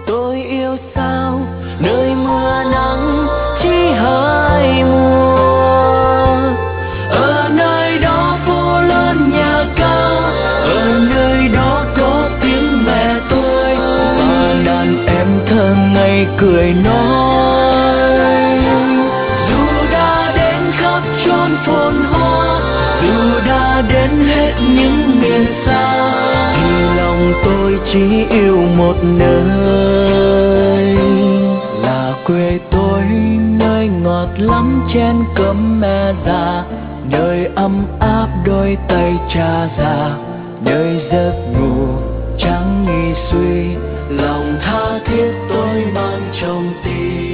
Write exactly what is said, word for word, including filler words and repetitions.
tôi yêu sao nơi mưa nắng chỉ hai mùa. Ở nơi đó phố lớn nhà cao, ở nơi đó có tiếng mẹ tôi và đàn em thơ ngây cười nói. Dù đã đến khắp chốn phồn hoa, dù đã đến hết những miền xa, thì lòng tôi chỉ yêu một nơi là quê tôi, nơi ngọt lắm chén cơm mẹ già, nơi ấm áp đôi tay cha già, nơi giấc ngủ chẳng nghi suy, lòng tha thiết tôi mang trong tim.